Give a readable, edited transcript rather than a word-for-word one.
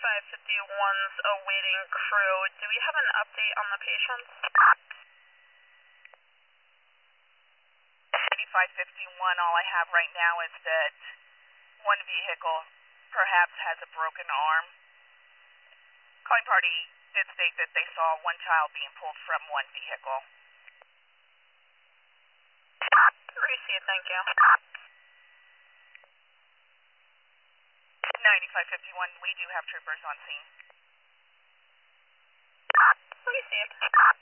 9551's awaiting crew. Do we have an update on the patients? 9551, all I have right now is that one vehicle perhaps has a broken arm. Calling party did state that they saw one child being pulled from one vehicle. Receive, thank you. 9551, we do have troopers on scene. Received.